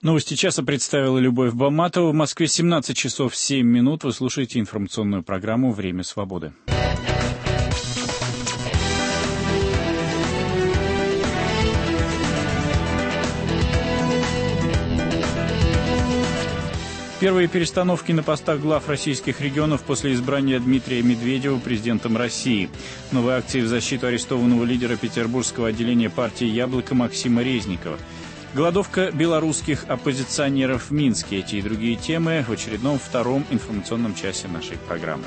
Новости часа представила Любовь Баматова. В Москве 17 часов 7 минут. Вы слушаете информационную программу «Время свободы». Первые перестановки на постах глав российских регионов после избрания Дмитрия Медведева президентом России. Новые акции в защиту арестованного лидера петербургского отделения партии «Яблоко» Максима Резникова. Голодовка белорусских оппозиционеров в Минске. Эти и другие темы в очередном втором информационном часе нашей программы.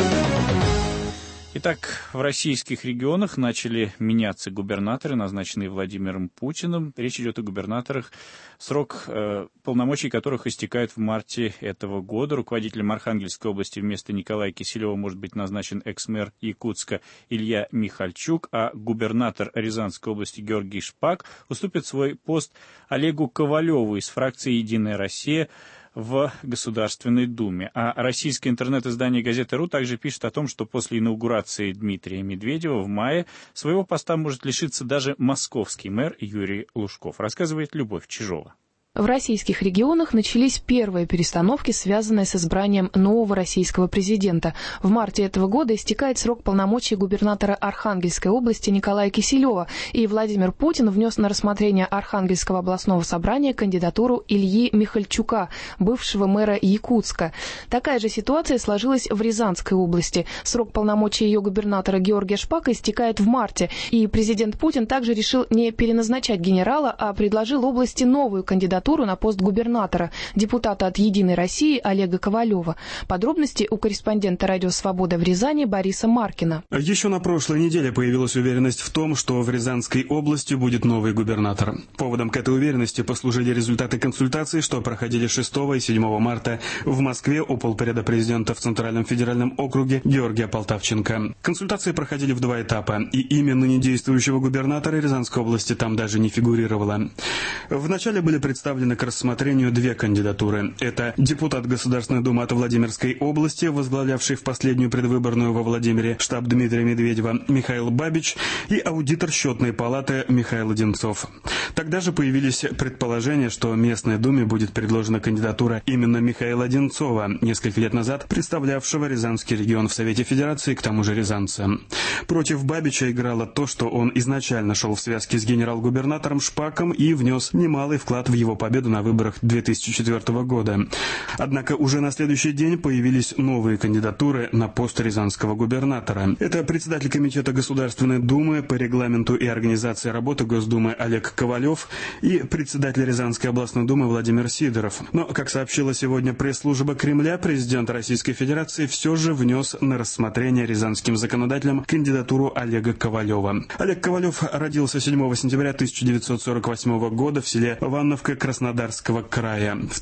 Итак, в российских регионах начали меняться губернаторы, назначенные Владимиром Путиным. Речь идет о губернаторах, срок полномочий которых истекает в марте этого года. Руководителем Архангельской области вместо Николая Киселева может быть назначен экс-мэр Якутска Илья Михальчук, а губернатор Рязанской области Георгий Шпак уступит свой пост Олегу Ковалеву из фракции «Единая Россия» в Государственной Думе. А российское интернет-издание «Газета.ру» также пишет о том, что после инаугурации Дмитрия Медведева в мае своего поста может лишиться даже московский мэр Юрий Лужков, рассказывает Любовь Чижова. В российских регионах начались первые перестановки, связанные с избранием нового российского президента. В марте этого года истекает срок полномочий губернатора Архангельской области Николая Киселева, и Владимир Путин внес на рассмотрение Архангельского областного собрания кандидатуру Ильи Михальчука, бывшего мэра Якутска. Такая же ситуация сложилась в Рязанской области. Срок полномочий ее губернатора Георгия Шпака истекает в марте, и президент Путин также решил не переназначать генерала, а предложил области новую кандидатуру на пост губернатора, депутата от «Единой России» Олега Ковалева. Подробности у корреспондента «Радио Свобода» в Рязани Бориса Маркина. Еще на прошлой неделе появилась уверенность в том, что в Рязанской области будет новый губернатор. Поводом к этой уверенности послужили результаты консультаций, что проходили 6 и 7 марта в Москве у полпреда президента в Центральном федеральном округе Георгия Полтавченко. Консультации проходили в 2 этапа, и имя ныне действующего губернатора Рязанской области там даже не фигурировало. Вначале были представлены к рассмотрению 2 кандидатуры. Это депутат Государственной Думы от Владимирской области, возглавлявший в последнюю предвыборную во Владимире штаб Дмитрия Медведева Михаил Бабич, и аудитор Счетной палаты Михаил Одинцов. Тогда же появились предположения, что местной Думе будет предложена кандидатура именно Михаила Одинцова, несколько лет назад представлявшего Рязанский регион в Совете Федерации, к тому же рязанца. Против Бабича играло то, что он изначально шел в связке с генерал-губернатором Шпаком и внес немалый вклад в его победу на выборах 2004 года. Однако уже на следующий день появились новые кандидатуры на пост рязанского губернатора. Это председатель Комитета Государственной Думы по регламенту и организации работы Госдумы Олег Ковалев и председатель Рязанской областной думы Владимир Сидоров. Но, как сообщила сегодня пресс-служба Кремля, президент Российской Федерации все же внес на рассмотрение рязанским законодателям кандидатуру Олега Ковалева. Олег Ковалев родился 7 сентября 1948 года в селе Ванновка Краснодарского края. В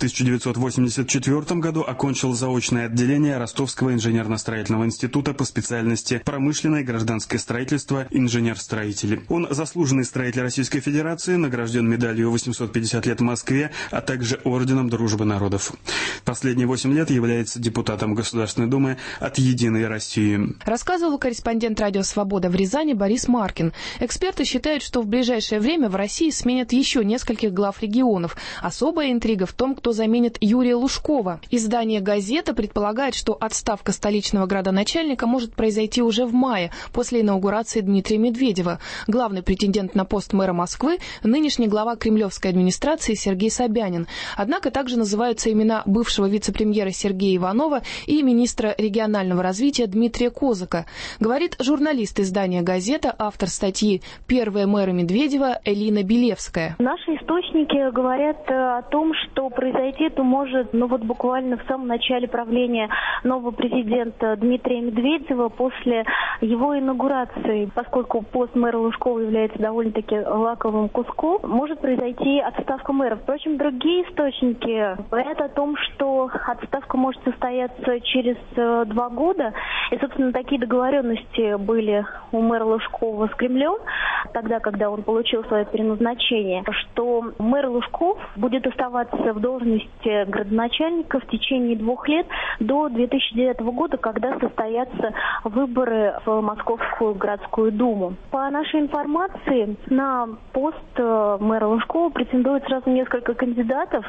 1984 году окончил заочное отделение Ростовского инженерно-строительного института по специальности промышленное и гражданское строительство, инженер-строитель. Он заслуженный строитель Российской Федерации, награжден медалью 850 лет в Москве, а также орденом Дружбы народов. Последние 8 лет является депутатом Государственной Думы от «Единой России». Рассказывал корреспондент «Радио Свобода» в Рязани Борис Маркин. Эксперты считают, что в ближайшее время в России сменят еще нескольких глав регионов. Особая интрига в том, кто заменит Юрия Лужкова. Издание «Газета» предполагает, что отставка столичного градоначальника может произойти уже в мае, после инаугурации Дмитрия Медведева. Главный претендент на пост мэра Москвы – нынешний глава кремлевской администрации Сергей Собянин. Однако также называются имена бывшего вице-премьера Сергея Иванова и министра регионального развития Дмитрия Козака. Говорит журналист издания «Газета», автор статьи «Первая мэра Медведева» Элина Белевская. Наши источники говорят о том, что произойти это может, буквально в самом начале правления нового президента Дмитрия Медведева после его инаугурации, поскольку пост мэра Лужкова является довольно-таки лаковым куском, может произойти отставка мэра. Впрочем, другие источники говорят о том, что отставка может состояться через 2 года. И, собственно, такие договоренности были у мэра Лужкова с Кремлем, тогда, когда он получил свое переназначение, что мэр Лужков Иванов будет оставаться в должности градоначальника в течение 2 лет до 2009 года, когда состоятся выборы в Московскую городскую думу. По нашей информации, на пост мэра Лужкова претендует сразу несколько кандидатов.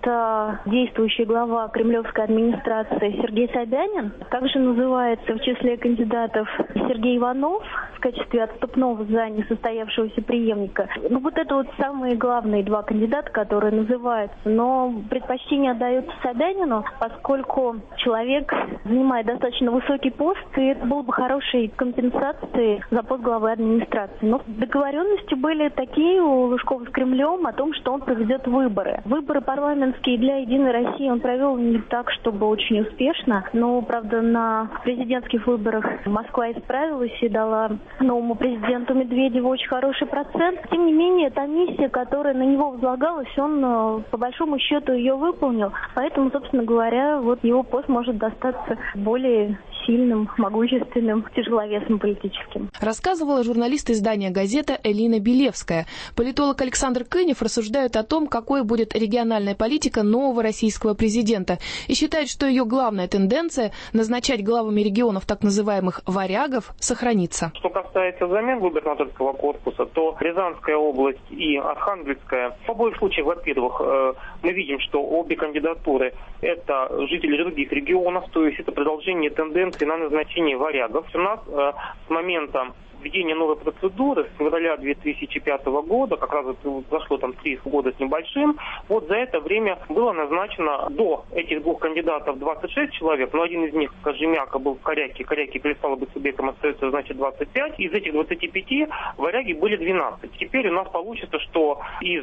Это действующий глава кремлевской администрации Сергей Собянин. Также называется в числе кандидатов Сергей Иванов в качестве отступного за несостоявшегося преемника. Вот это вот самые главные 2 кандидата, которые называются. Но предпочтение отдается Собянину, поскольку человек занимает достаточно высокий пост, и это было бы хорошей компенсацией за пост главы администрации. Но договоренности были такие у Лужкова с Кремлем о том, что он проведет выборы. Выборы парламентские для «Единой России» он провел не так, чтобы очень успешно. Но, правда, на президентских выборах Москва исправилась и дала новому президенту Медведеву очень хороший процент. Тем не менее, та миссия, которая на него возлагалась, он по большому счету ее выполнил. Поэтому, собственно говоря, вот его пост может достаться более сильным, могущественным, тяжеловесным политическим. Рассказывала журналист издания «Газета» Элина Белевская. Политолог Александр Кынев рассуждает о том, какой будет региональная политика нового российского президента, и считает, что ее главная тенденция – назначать главами регионов так называемых «варягов» сохранится. Что касается замен губернаторского корпуса, то Рязанская область и Архангельская, в обоих случаях, во-первых, мы видим, что обе кандидатуры – это жители других регионов, то есть это продолжение тенденции на назначение варягов. У нас с момента введения новой процедуры с февраля 2005 года, как раз прошло там 3 года с небольшим, вот за это время было назначено до этих 2 кандидатов 26 человек, но один из них, Кожемяка, был в Коряке перестал быть субъектом, остается, значит, 25. Из этих 25 варяги были 12. Теперь у нас получится, что из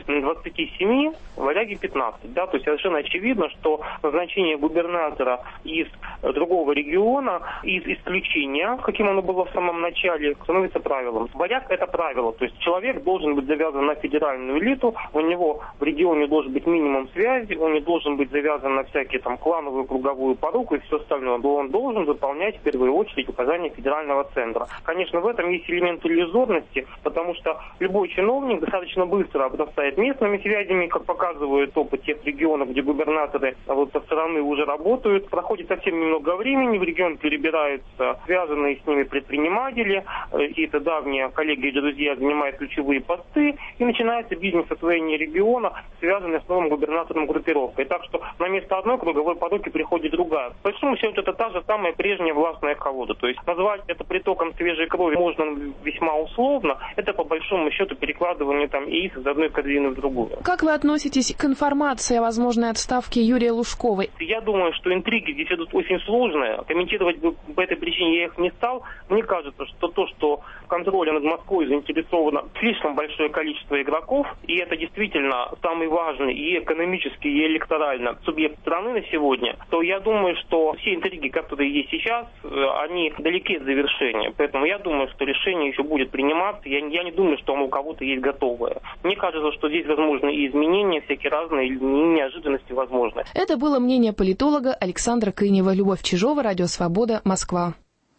27 варяги 15. Да? То есть совершенно очевидно, что назначение губернатора из другого региона, из исключения, каким оно было в самом начале, становится правилом. Варяг – это правило. То есть человек должен быть завязан на федеральную элиту, у него в регионе должен быть минимум связи, он не должен быть завязан на всякие там клановую круговую поруку и все остальное. Он должен выполнять в первую очередь указания федерального центра. Конечно, в этом есть элемент иллюзорности, потому что любой чиновник достаточно быстро обрастает местными связями, как показывает опыт тех регионов, где губернаторы вот со стороны уже работают. Проходит совсем немного времени, в регион перебираются связанные с ними предприниматели, какие-то давние коллеги и друзья занимают ключевые посты, и начинается бизнес-освоение региона, связанное с новым губернатором группировкой. Так что на место одной круговой поруки приходит другая. По большому счету это та же самая прежняя властная колода. То есть назвать это притоком свежей крови можно весьма условно. Это по большому счету перекладывание там яиц из одной корзины в другую. Как вы относитесь к информации о возможной отставке Юрия Лужкова? Я думаю, что интриги здесь идут очень сложные. Комментировать бы по этой причине я их не стал. Мне кажется, что то, что в контроле над Москвой заинтересовано слишком большое количество игроков, и это действительно самый важный и экономически, и электорально субъект страны на сегодня, то я думаю, что все интриги, которые есть сейчас, они далеки от завершения. Поэтому я думаю, что решение еще будет приниматься. Я не думаю, что у кого-то есть готовое. Мне кажется, что здесь возможны и изменения, всякие разные, и неожиданности возможны. Это было мнение политолога Александра Кынева. Любовь Чижова, Радио Свобода, Москва.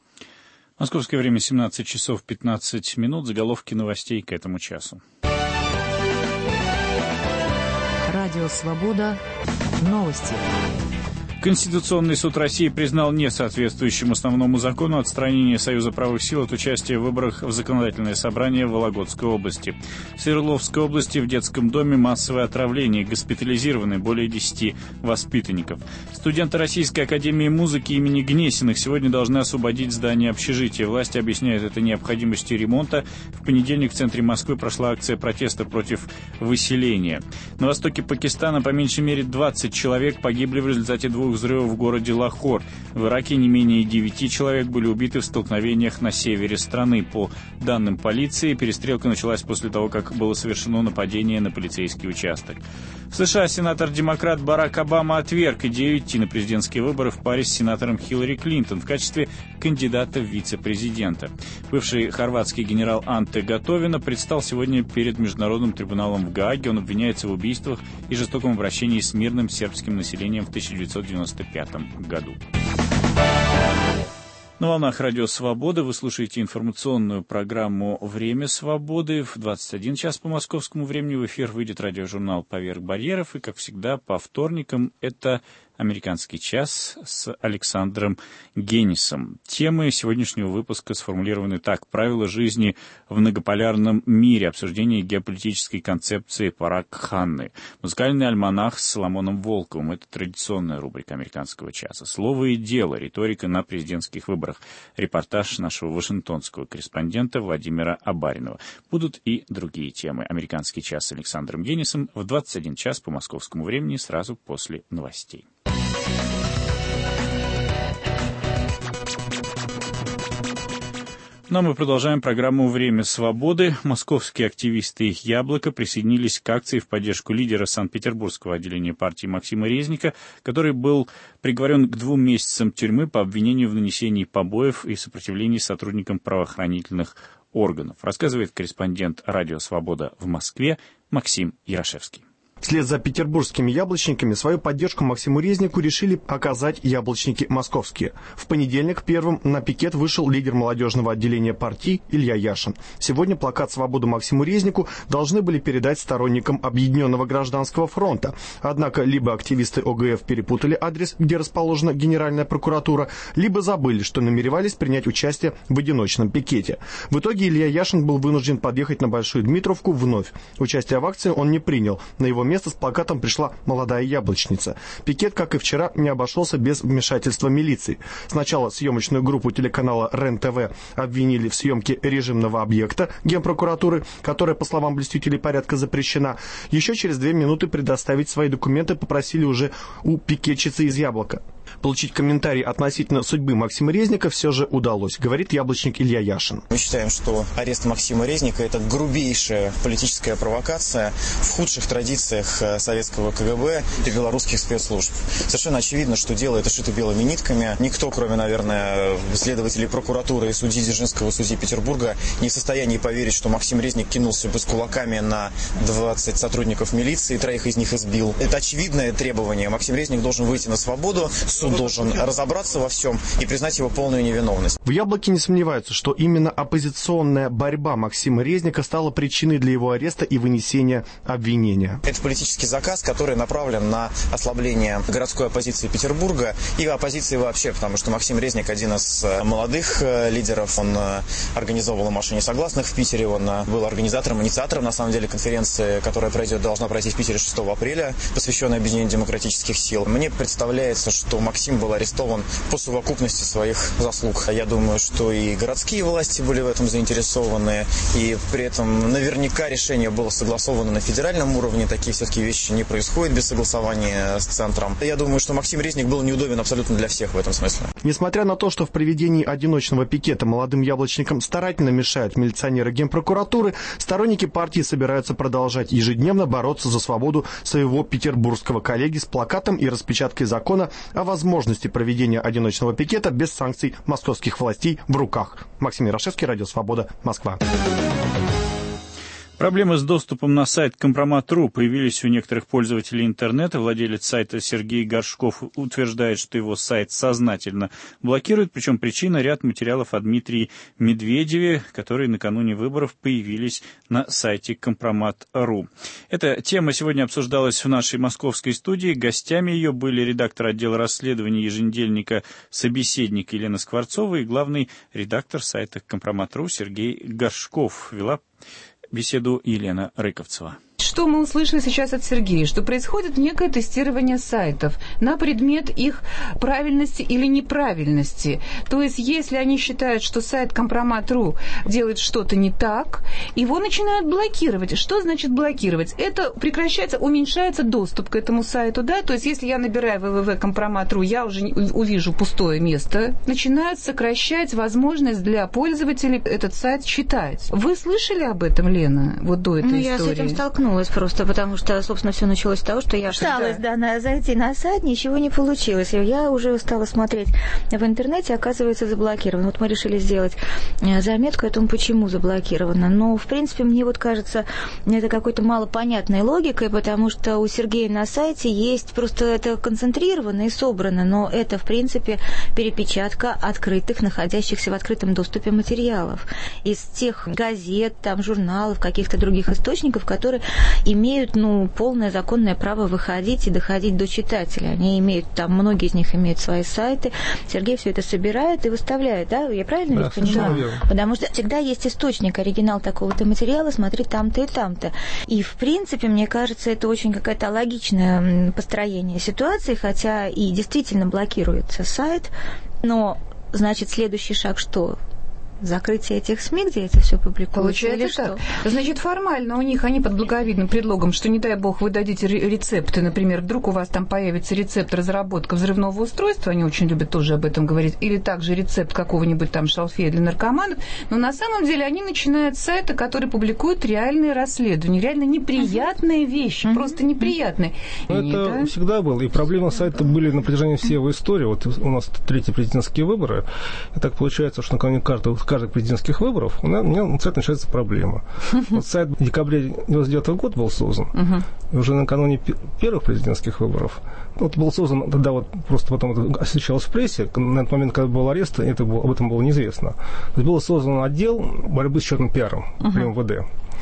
Московское время 17 часов 15 минут. Заголовки новостей к этому часу. Радио Свобода. Новости. Конституционный суд России признал несоответствующим основному закону отстранение Союза правых сил от участия в выборах в законодательное собрание в Вологодской области. В Свердловской области в детском доме массовое отравление, госпитализированы более 10 воспитанников. Студенты Российской академии музыки имени Гнесиных сегодня должны освободить здание общежития. Власти объясняют это необходимостью ремонта. В понедельник в центре Москвы прошла акция протеста против выселения. На востоке Пакистана по меньшей мере 20 человек погибли в результате 2 взрывов в городе Лахор. В Ираке не менее 9 человек были убиты в столкновениях на севере страны. По данным полиции, перестрелка началась после того, как было совершено нападение на полицейский участок. В США сенатор-демократ Барак Обама отверг идею идти на президентские выборы в паре с сенатором Хиллари Клинтон в качестве кандидата в вице-президента. Бывший хорватский генерал Анте Готовина предстал сегодня перед Международным трибуналом в Гааге. Он обвиняется в убийствах и жестоком обращении с мирным сербским населением в 1995 году. На волнах Радио Свобода вы слушаете информационную программу «Время свободы». В 21 час по московскому времени в эфир выйдет радиожурнал «Поверх барьеров». И, как всегда, по вторникам это «Американский час» с Александром Генисом. Темы сегодняшнего выпуска сформулированы так: «Правила жизни в многополярном мире. Обсуждение геополитической концепции Параг Ханны». Музыкальный альманах с Соломоном Волковым. Это традиционная рубрика «Американского часа». «Слово и дело. Риторика на президентских выборах». Репортаж нашего вашингтонского корреспондента Владимира Абаринова. Будут и другие темы. «Американский час» с Александром Генисом в 21 час по московскому времени сразу после новостей. Но мы продолжаем программу «Время свободы». Московские активисты «Яблоко» присоединились к акции в поддержку лидера Санкт-Петербургского отделения партии Максима Резника, который был приговорен к 2 месяцам тюрьмы по обвинению в нанесении побоев и сопротивлении сотрудникам правоохранительных органов. Рассказывает корреспондент «Радио Свобода» в Москве Максим Ярошевский. Вслед за петербургскими яблочниками свою поддержку Максиму Резнику решили оказать яблочники московские. В понедельник первым на пикет вышел лидер молодежного отделения партии Илья Яшин. Сегодня плакат «Свободу Максиму Резнику» должны были передать сторонникам Объединенного гражданского фронта. Однако либо активисты ОГФ перепутали адрес, где расположена Генеральная прокуратура, либо забыли, что намеревались принять участие в одиночном пикете. В итоге Илья Яшин был вынужден подъехать на Большую Дмитровку вновь. Участие в акции он не принял. На его место с плакатом пришла молодая яблочница. Пикет, как и вчера, не обошелся без вмешательства милиции. Сначала съемочную группу телеканала РЕН-ТВ обвинили в съемке режимного объекта Генпрокуратуры, которая, по словам блюстителей порядка, запрещена. Еще через 2 минуты предоставить свои документы попросили уже у пикетчицы из «Яблока». Получить комментарий относительно судьбы Максима Резника все же удалось, говорит яблочник Илья Яшин. Мы считаем, что арест Максима Резника – это грубейшая политическая провокация в худших традициях советского КГБ и белорусских спецслужб. Совершенно очевидно, что дело это шито белыми нитками. Никто, кроме, наверное, следователей прокуратуры и судьи Дзержинского, судьи Петербурга, не в состоянии поверить, что Максим Резник кинулся бы с кулаками на 20 сотрудников милиции, 3 из них избил. Это очевидное требование. Максим Резник должен выйти на свободу. Суд должен разобраться во всем и признать его полную невиновность. В «Яблоке» не сомневаются, что именно оппозиционная борьба Максима Резника стала причиной для его ареста и вынесения обвинения. Это политический заказ, который направлен на ослабление городской оппозиции Петербурга и оппозиции вообще, потому что Максим Резник один из молодых лидеров, он организовывал марш несогласных в Питере, он был организатором, инициатором, на самом деле, конференции, которая должна пройти в Питере 6 апреля, посвященной объединению демократических сил. Мне представляется, что Максим был арестован по совокупности своих заслуг. Я думаю, что и городские власти были в этом заинтересованы, и при этом наверняка решение было согласовано на федеральном уровне. Такие все-таки вещи не происходят без согласования с центром. Я думаю, что Максим Резник был неудобен абсолютно для всех в этом смысле. Несмотря на то, что в проведении одиночного пикета молодым яблочникам старательно мешают милиционеры Генпрокуратуры, сторонники партии собираются продолжать ежедневно бороться за свободу своего петербургского коллеги с плакатом и распечаткой закона о возможности проведения одиночного пикета без санкций московских властей в руках. Максим Ярошевский, Радио Свобода, Москва. Проблемы с доступом на сайт Компромат.ру появились у некоторых пользователей интернета. Владелец сайта Сергей Горшков утверждает, что его сайт сознательно блокируют, причем причина — ряд материалов о Дмитрии Медведеве, которые накануне выборов появились на сайте Компромат.ру. Эта тема сегодня обсуждалась в нашей московской студии. Гостями ее были редактор отдела расследований еженедельника «Собеседник» Елена Скворцова и главный редактор сайта Компромат.ру Сергей Горшков. Вела беседу Елена Рыковцева. Что мы услышали сейчас от Сергея? Что происходит некое тестирование сайтов на предмет их правильности или неправильности. То есть, если они считают, что сайт Компромат.ру делает что-то не так, его начинают блокировать. Что значит блокировать? Это прекращается, уменьшается доступ к этому сайту, да? То есть, если я набираю www.компромат.ру, я уже увижу пустое место, начинают сокращать возможность для пользователей этот сайт читать. Вы слышали об этом, Лена, вот до этой истории? Я с этим столкнулась. вернулась просто, потому что, собственно, все началось с того, что я пыталась зайти на сайт, ничего не получилось. Я уже стала смотреть в интернете, оказывается, заблокировано. Вот мы решили сделать заметку о том, почему заблокировано. Но, в принципе, мне вот кажется, это какой-то малопонятной логикой, потому что у Сергея на сайте есть просто это концентрировано и собрано, но это, в принципе, перепечатка открытых, находящихся в открытом доступе материалов. Из тех газет, там, журналов, каких-то других источников, которые имеют, полное законное право выходить и доходить до читателя. Они имеют, там, многие из них имеют свои сайты. Сергей все это собирает и выставляет, да? Я правильно ведь понимаю? Потому что всегда есть источник, оригинал такого-то материала, смотри там-то и там-то. И, в принципе, мне кажется, это очень какое-то логичное построение ситуации, хотя и действительно блокируется сайт, но, значит, следующий шаг что? Закрытие этих СМИ, где это все публикуется? Получается так. Что? Значит, формально у них они под благовидным предлогом, что, не дай бог, вы дадите рецепты, например, вдруг у вас там появится рецепт разработка взрывного устройства, они очень любят тоже об этом говорить, или также рецепт какого-нибудь там шалфея для наркоманов, но на самом деле они начинают с сайта, который публикует реальные расследования, реально неприятные вещи, просто неприятные. Это всегда было, и проблемы сайта были на протяжении всей его истории. Вот у нас третьи президентские выборы, и так получается, что накануне каждых президентских выборов у меня на сайт начинается проблема. Вот сайт в декабре 1999 года был создан, и уже накануне первых президентских выборов, вот был создан, тогда вот просто потом это освещалось в прессе, на этот момент, когда был арест, об этом было неизвестно. То есть был создан отдел борьбы с черным пиаром при МВД.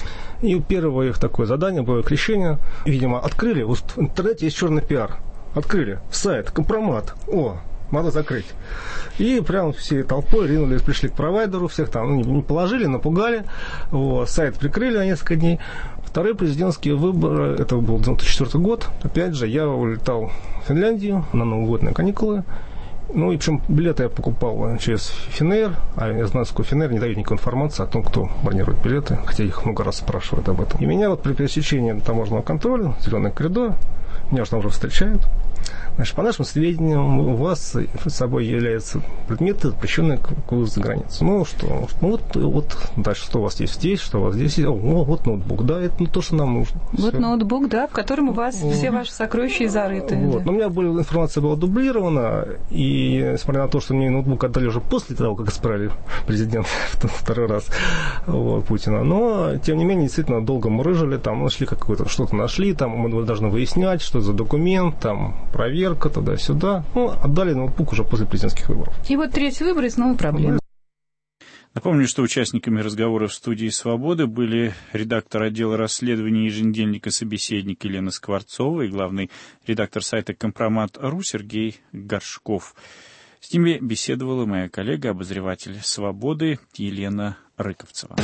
И первое их такое задание было крещение. Видимо, открыли, в интернете есть черный пиар. Открыли сайт, компромат. Надо закрыть. И прям все толпой ринулись, пришли к провайдеру, всех там не положили, напугали. Сайт прикрыли на несколько дней. Вторые президентские выборы, это был 2004 год. Опять же, я улетал в Финляндию на новогодние каникулы. И причем билеты я покупал через Finnair, а я знаю, что Finnair не дает никакой информации о том, кто бронирует билеты, хотя их много раз спрашивают об этом. И меня при пересечении таможенного контроля, зеленый коридор, меня же там уже встречают. Значит, по нашим сведениям, у вас с собой являются предметы, запрещенные к вывозу за границу. Вот дальше, что у вас есть здесь, что у вас здесь есть. Вот ноутбук, да, это то, что нам нужно. Вот все. Ноутбук, да, в котором у вас все ваши сокровища зарыты. Да. Но у меня информация была дублирована, и несмотря на то, что мне ноутбук отдали уже после того, как исправили президента второй раз Путина, но, тем не менее, действительно долго мурыжили, там нашли что-то нашли, там мы должны выяснять, что за документ, там проверка туда-сюда. Отдали ноутбук уже после президентских выборов. И вот третий выбор и снова проблема. Напомню, что участниками разговора в студии «Свободы» были редактор отдела расследований еженедельника «Собеседник» Елена Скворцова и главный редактор сайта «Компромат.ру» Сергей Горшков. С ними беседовала моя коллега, обозреватель «Свободы» Елена Рыковцева.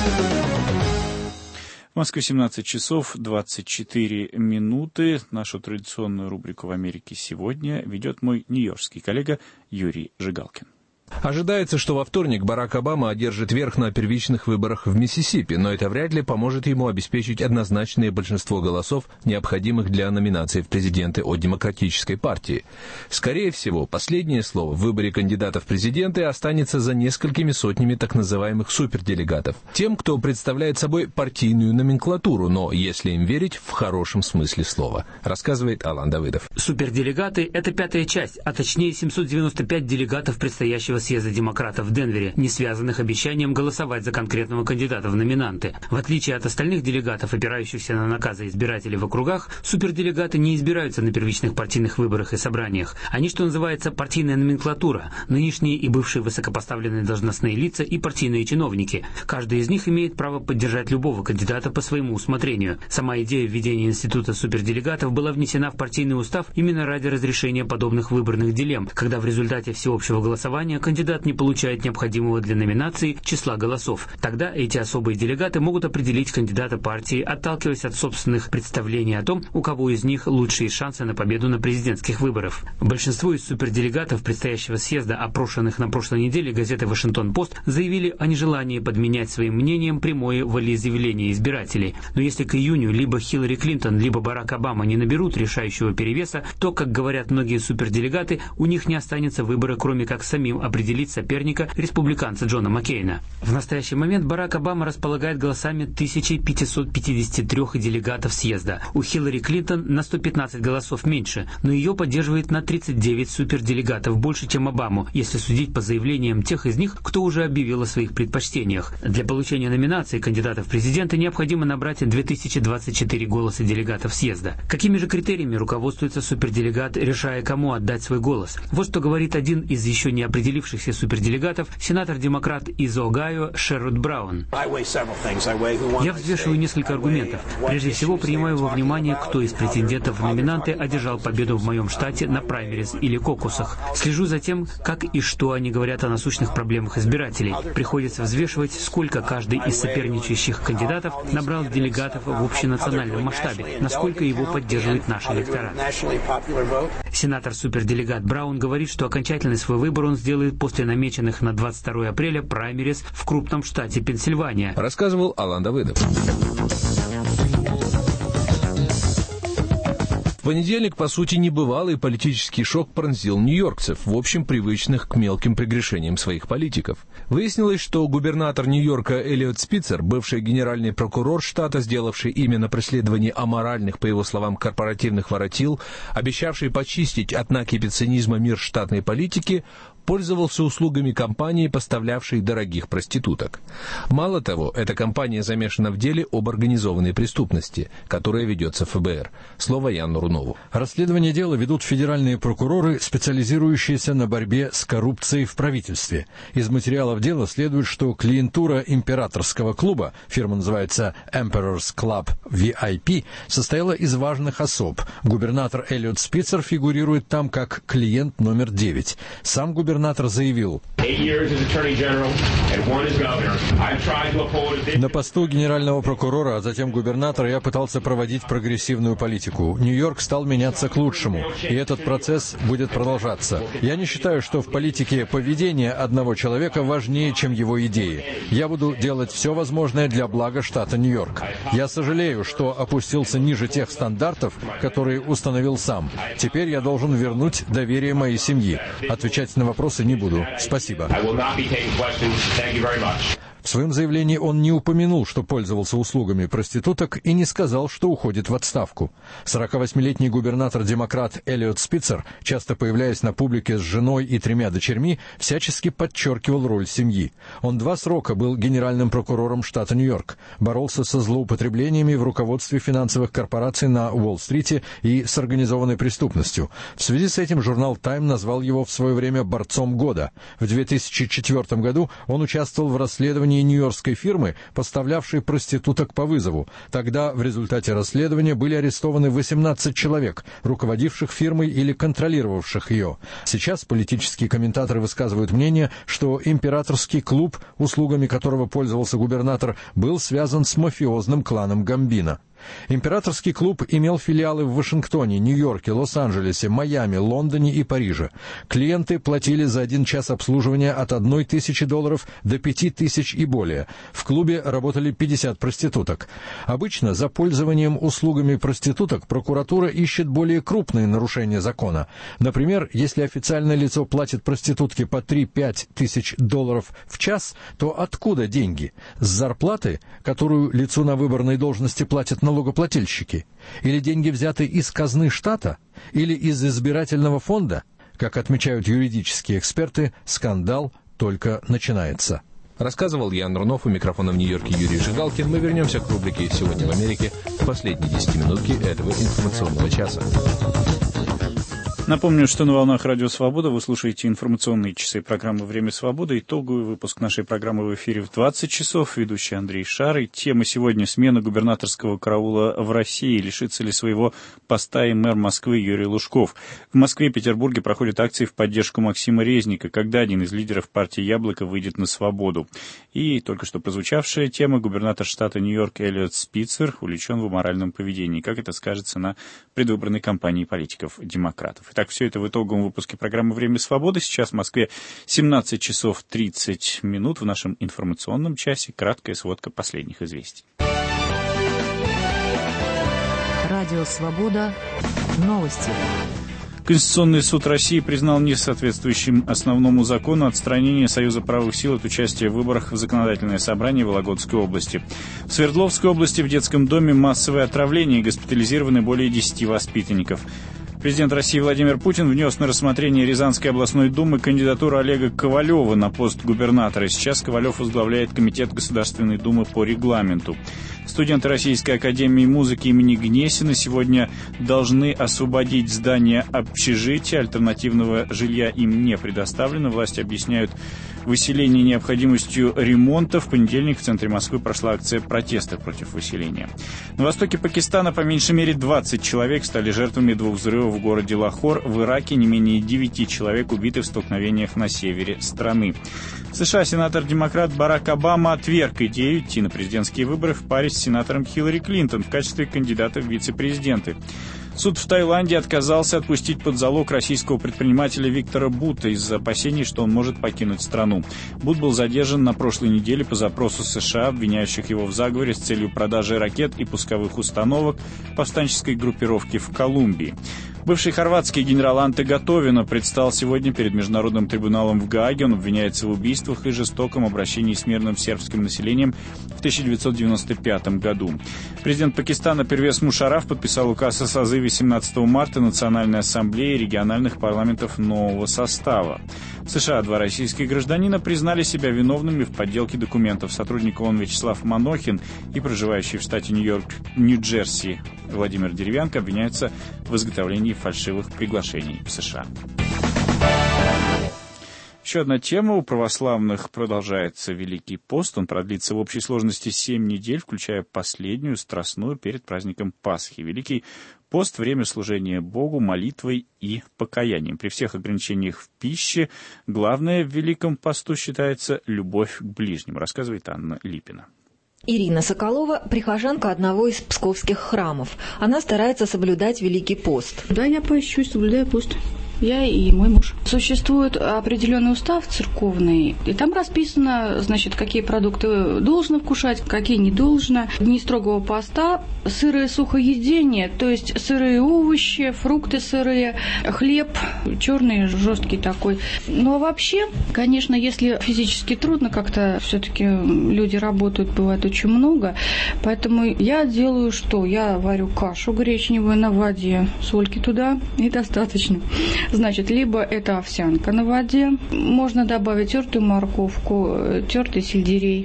В Москве 17 часов 24 минуты. Нашу традиционную рубрику «В Америке сегодня» ведет мой нью-йоркский коллега Юрий Жигалкин. Ожидается, что во вторник Барак Обама одержит верх на первичных выборах в Миссисипи, но это вряд ли поможет ему обеспечить однозначное большинство голосов, необходимых для номинации в президенты от Демократической партии. Скорее всего, последнее слово в выборе кандидата в президенты останется за несколькими сотнями так называемых суперделегатов. Тем, кто представляет собой партийную номенклатуру, но, если им верить, в хорошем смысле слова, рассказывает Алан Давыдов. Суперделегаты – это пятая часть, а точнее 795 делегатов предстоящего съезда демократов в Денвере, не связанных обещанием голосовать за конкретного кандидата в номинанты. В отличие от остальных делегатов, опирающихся на наказы избирателей в округах, суперделегаты не избираются на первичных партийных выборах и собраниях. Они, что называется, партийная номенклатура, нынешние и бывшие высокопоставленные должностные лица и партийные чиновники. Каждый из них имеет право поддержать любого кандидата по своему усмотрению. Сама идея введения института суперделегатов была внесена в партийный устав именно ради разрешения подобных выборных дилемм, когда в результате всеобщего голосования кандидат не получает необходимого для номинации числа голосов. Тогда эти особые делегаты могут определить кандидата партии, отталкиваясь от собственных представлений о том, у кого из них лучшие шансы на победу на президентских выборах. Большинство из суперделегатов предстоящего съезда, опрошенных на прошлой неделе газетой «Вашингтон-Пост», заявили о нежелании подменять своим мнением прямое волеизъявление избирателей. Но если к июню либо Хиллари Клинтон, либо Барак Обама не наберут решающего перевеса, то, как говорят многие суперделегаты, у них не останется выбора, кроме как самим определить соперника республиканца Джона Маккейна. В настоящий момент Барак Обама располагает голосами 1553 делегатов съезда. У Хиллари Клинтон на 115 голосов меньше, но ее поддерживает на 39 суперделегатов больше, чем Обаму, если судить по заявлениям тех из них, кто уже объявил о своих предпочтениях. Для получения номинации кандидатов в президенты необходимо набрать 2024 голоса делегатов съезда. Какими же критериями руководствуется суперделегат, решая, кому отдать свой голос? Вот что говорит один из еще не определившихся суперделегатов, сенатор-демократ из Огайо Шеррод Браун. Я взвешиваю несколько аргументов. Прежде всего, принимаю во внимание, кто из претендентов в номинанты одержал победу в моем штате на праймериз или кокусах. Слежу за тем, как и что они говорят о насущных проблемах избирателей. Приходится взвешивать, сколько каждый из соперничающих кандидатов набрал делегатов в общенациональном масштабе, насколько его поддерживает наш электорат. Сенатор-суперделегат Браун говорит, что окончательный свой выбор он сделает после намеченных на 22 апреля праймериз в крупном штате Пенсильвания. Рассказывал Алан Давыдов. В понедельник, по сути, небывалый политический шок пронзил нью-йоркцев, в общем, привычных к мелким прегрешениям своих политиков. Выяснилось, что губернатор Нью-Йорка Эллиот Спицер, бывший генеральный прокурор штата, сделавший именно преследование аморальных, по его словам, корпоративных воротил, обещавший почистить от накипи цинизма мир штатной политики, пользовался услугами компании, поставлявшей дорогих проституток. Мало того, эта компания замешана в деле об организованной преступности, которая ведется ФБР. Слово Яну Рунову. Расследование дела ведут федеральные прокуроры, специализирующиеся на борьбе с коррупцией в правительстве. Из материалов дела следует, что клиентура императорского клуба, фирма называется Emperor's Club VIP, состояла из важных особ. Губернатор Эллиот Спицер фигурирует там как клиент номер 9. Сам губернатор заявил: на посту генерального прокурора, а затем губернатора я пытался проводить прогрессивную политику. Нью-Йорк стал меняться к лучшему, и этот процесс будет продолжаться. Я не считаю, что в политике поведение одного человека важнее, чем его идеи. Я буду делать все возможное для блага штата Нью-Йорк. Я сожалею, что опустился ниже тех стандартов, которые установил сам. Теперь я должен вернуть доверие моей семьи. Отвечать на вопросы не буду. Спасибо. В своем заявлении он не упомянул, что пользовался услугами проституток, и не сказал, что уходит в отставку. 48-летний губернатор-демократ Эллиот Спицер, часто появляясь на публике с женой и 3 дочерьми, всячески подчеркивал роль семьи. Он 2 срока был генеральным прокурором штата Нью-Йорк, боролся со злоупотреблениями в руководстве финансовых корпораций на Уолл-стрите и с организованной преступностью. В связи с этим журнал «Тайм» назвал его в свое время борцом года. В 2004 году он участвовал в расследовании нью-йоркской фирмы, поставлявшей проституток по вызову. Тогда в результате расследования были арестованы 18 человек, руководивших фирмой или контролировавших ее. Сейчас политические комментаторы высказывают мнение, что императорский клуб, услугами которого пользовался губернатор, был связан с мафиозным кланом Гамбино. Императорский клуб имел филиалы в Вашингтоне, Нью-Йорке, Лос-Анджелесе, Майами, Лондоне и Париже. Клиенты платили за 1 час обслуживания от $1000 до 5000 и более. В клубе работали 50 проституток. Обычно за пользованием услугами проституток прокуратура ищет более крупные нарушения закона. Например, если официальное лицо платит проститутке по 3-5 тысяч долларов в час, то откуда деньги? С зарплаты, которую лицу на выборной должности платят налогоплательщики? Или деньги взяты из казны штата? Или из избирательного фонда? Как отмечают юридические эксперты, скандал только начинается. Рассказывал Ян Рунов, у микрофона в Нью-Йорке Юрий Жигалкин. Мы вернемся к рубрике «Сегодня в Америке» в последние 10 минутки этого информационного часа. Напомню, что на волнах Радио Свобода вы слушаете информационные часы программы «Время свободы». Итоговый выпуск нашей программы в эфире в 20 часов. Ведущий Андрей Шарый. Тема сегодня — смена губернаторского караула в России. Лишится ли своего поста и мэр Москвы Юрий Лужков? В Москве и Петербурге проходят акции в поддержку Максима Резника, когда один из лидеров партии «Яблоко» выйдет на свободу. И только что прозвучавшая тема — губернатор штата Нью-Йорк Эллиот Спицер увлечен в аморальном поведении. Как это скажется на предвыборной кампании политиков-демократов? Итак, все это в итоговом выпуске программы «Время свободы». Сейчас в Москве 17 часов 30 минут. В нашем информационном часе краткая сводка последних известий. Радио «Свобода». Новости. Конституционный суд России признал несоответствующим основному закону отстранение Союза правых сил от участия в выборах в законодательное собрание Вологодской области. В Свердловской области в детском доме массовое отравление и госпитализированы более 10 воспитанников. Президент России Владимир Путин внес на рассмотрение Рязанской областной думы кандидатуру Олега Ковалева на пост губернатора. Сейчас Ковалев возглавляет Комитет Государственной Думы по регламенту. Студенты Российской академии музыки имени Гнесина сегодня должны освободить здание общежития. Альтернативного жилья им не предоставлено. Власти объясняют выселение необходимостью ремонта. В понедельник в центре Москвы прошла акция протеста против выселения. На востоке Пакистана по меньшей мере 20 человек стали жертвами 2 взрывов в городе Лахор. В Ираке не менее 9 человек убиты в столкновениях на севере страны. В США сенатор-демократ Барак Обама отверг идею идти на президентские выборы в паре с сенатором Хиллари Клинтон в качестве кандидата в вице-президенты. Суд в Таиланде отказался отпустить под залог российского предпринимателя Виктора Бута из-за опасений, что он может покинуть страну. Бут был задержан на прошлой неделе по запросу США, обвиняющих его в заговоре с целью продажи ракет и пусковых установок повстанческой группировки в Колумбии. Бывший хорватский генерал Анте Готовина предстал сегодня перед Международным трибуналом в Гааге. Он обвиняется в убийствах и жестоком обращении с мирным сербским населением в 1995 году. Президент Пакистана Первез Мушарраф подписал указ о созыве 17 марта Национальной ассамблеи региональных парламентов нового состава. В США 2 российских гражданина признали себя виновными в подделке документов. Сотрудник ООН Вячеслав Манохин и проживающий в штате Нью-Джерси Владимир Деревянко обвиняются в изготовлении фальшивых приглашений в США. Еще одна тема. У православных продолжается Великий пост. Он продлится в общей сложности 7 недель, включая последнюю, страстную, перед праздником Пасхи. Великий пост — время служения Богу, молитвой и покаянием. При всех ограничениях в пище главное в Великом посту считается любовь к ближнему, рассказывает Анна Липина. Ирина Соколова – прихожанка одного из псковских храмов. Она старается соблюдать Великий пост. Да, я поощусь, соблюдаю пост. Я и мой муж. Существует определенный устав церковный, и там расписано, значит, какие продукты должно вкушать, какие не должно. Дни строгого поста, сырое сухоедение, то есть сырые овощи, фрукты сырые, хлеб, черный, жесткий такой. Но вообще, конечно, если физически трудно, как-то все-таки люди работают, бывает очень много, поэтому я делаю что? Я варю кашу гречневую на воде, сольки туда и достаточно. Значит, либо это овсянка на воде, можно добавить тертую морковку, тертый сельдерей,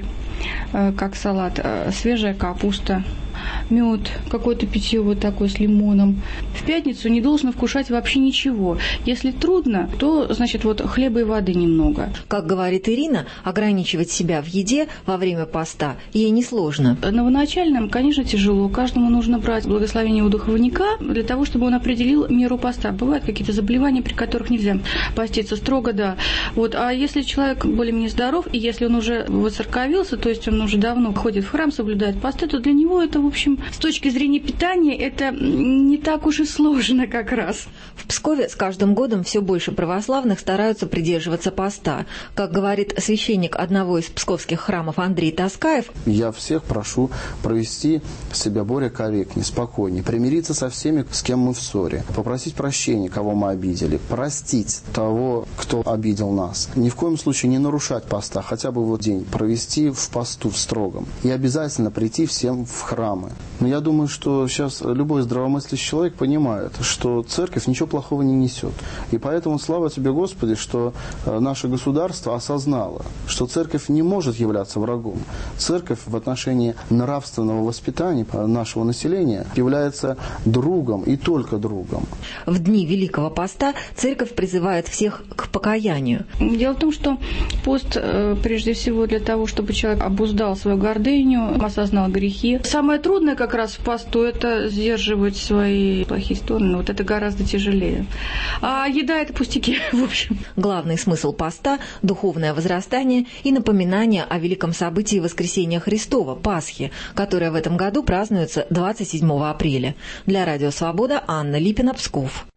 как салат, свежая капуста, мед, какое-то питье вот такое с лимоном. В пятницу не должно вкушать вообще ничего. Если трудно, то, значит, вот хлеба и воды немного. Как говорит Ирина, ограничивать себя в еде во время поста ей несложно. Новоначальным, конечно, тяжело. Каждому нужно брать благословение у духовника для того, чтобы он определил меру поста. Бывают какие-то заболевания, при которых нельзя поститься строго, да. Вот. А если человек более-менее здоров, и если он уже воцерковился, то есть он уже давно ходит в храм, соблюдает посты, то для него это, в общем, с точки зрения питания, это не так уж и сложно как раз. В Пскове с каждым годом все больше православных стараются придерживаться поста. Как говорит священник одного из псковских храмов Андрей Таскаев: я всех прошу провести себя более корректнее, спокойнее, примириться со всеми, с кем мы в ссоре, попросить прощения, кого мы обидели, простить того, кто обидел нас. Ни в коем случае не нарушать поста, хотя бы вот день провести в посту, в строгом. И обязательно прийти всем в храмы. Но я думаю, что сейчас любой здравомыслящий человек понимает, что церковь ничего плохого не несет. И поэтому слава тебе, Господи, что наше государство осознало, что церковь не может являться врагом. Церковь в отношении нравственного воспитания нашего населения является другом и только другом. В дни Великого поста церковь призывает всех к покаянию. Дело в том, что пост прежде всего для того, чтобы человек обуздал свою гордыню, осознал грехи. Самое трудное как раз в посту — это сдерживать свои плохие стороны. Вот это гораздо тяжелее. А еда — это пустяки, в общем. Главный смысл поста – духовное возрастание и напоминание о великом событии Воскресения Христова, Пасхи, которое в этом году празднуется 27 апреля. Для Радио Свобода Анна Липина, Псков.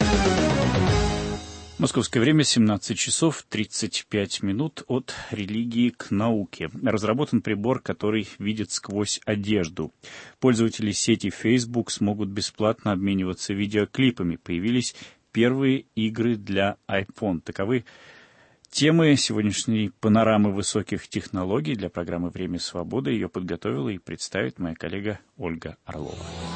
Московское время 17 часов 35 минут. От религии к науке. Разработан прибор, который видит сквозь одежду. Пользователи сети Facebook смогут бесплатно обмениваться видеоклипами. Появились первые игры для iPhone. Таковы темы сегодняшней панорамы высоких технологий для программы «Время свободы». Ее подготовила и представит моя коллега Ольга Орлова.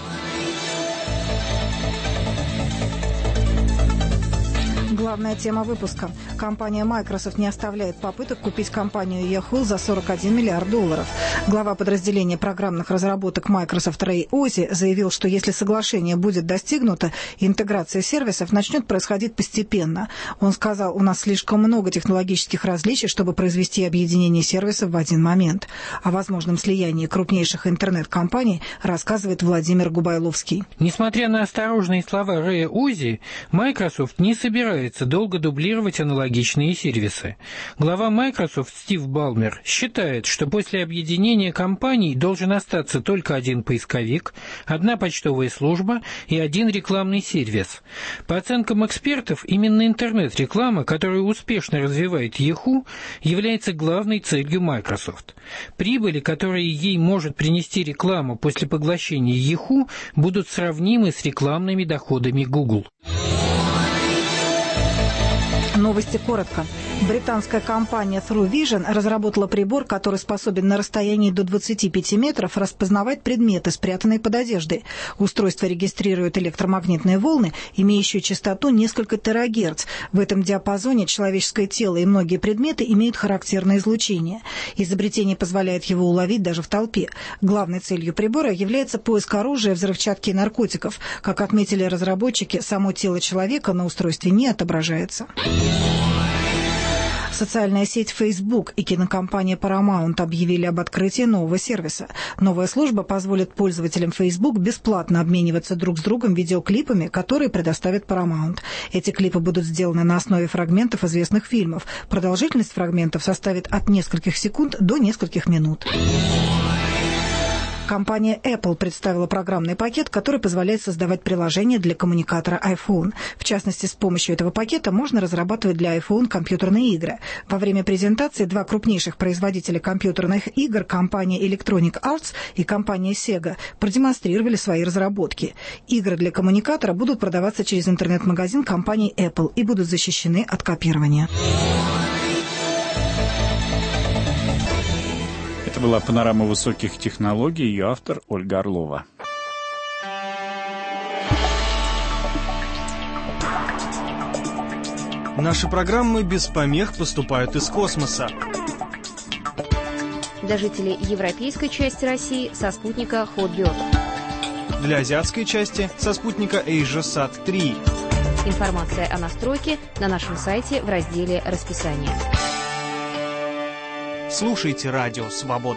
Главная тема выпуска. Компания Microsoft не оставляет попыток купить компанию Yahoo за $41 миллиард. Глава подразделения программных разработок Microsoft Рэй Ози заявил, что если соглашение будет достигнуто, интеграция сервисов начнет происходить постепенно. Он сказал, у нас слишком много технологических различий, чтобы произвести объединение сервисов в один момент. О возможном слиянии крупнейших интернет-компаний рассказывает Владимир Губайловский. Несмотря на осторожные слова Рэя Ози, Microsoft не собирается долго дублировать аналогичные сервисы. Глава Microsoft Стив Балмер считает, что после объединения компаний должен остаться только один поисковик, одна почтовая служба и один рекламный сервис. По оценкам экспертов, именно интернет-реклама, которую успешно развивает Yahoo, является главной целью Microsoft. Прибыли, которые ей может принести реклама после поглощения Yahoo, будут сравнимы с рекламными доходами Google. Новости коротко. Британская компания True Vision разработала прибор, который способен на расстоянии до 25 метров распознавать предметы, спрятанные под одеждой. Устройство регистрирует электромагнитные волны, имеющие частоту несколько терагерц. В этом диапазоне человеческое тело и многие предметы имеют характерное излучение. Изобретение позволяет его уловить даже в толпе. Главной целью прибора является поиск оружия, взрывчатки и наркотиков. Как отметили разработчики, само тело человека на устройстве не отображается. Социальная сеть Facebook и кинокомпания Paramount объявили об открытии нового сервиса. Новая служба позволит пользователям Facebook бесплатно обмениваться друг с другом видеоклипами, которые предоставит Paramount. Эти клипы будут сделаны на основе фрагментов известных фильмов. Продолжительность фрагментов составит от нескольких секунд до нескольких минут. Компания Apple представила программный пакет, который позволяет создавать приложения для коммуникатора iPhone. В частности, с помощью этого пакета можно разрабатывать для iPhone компьютерные игры. Во время презентации два крупнейших производителя компьютерных игр, компания Electronic Arts и компания Sega, продемонстрировали свои разработки. Игры для коммуникатора будут продаваться через интернет-магазин компании Apple и будут защищены от копирования. Это была панорама высоких технологий, ее автор Ольга Орлова. Наши программы без помех поступают из космоса. Для жителей европейской части России со спутника Hotbird. Для азиатской части со спутника AsiaSat 3. Информация о настройке на нашем сайте в разделе «Расписание». Слушайте радио «Свобода».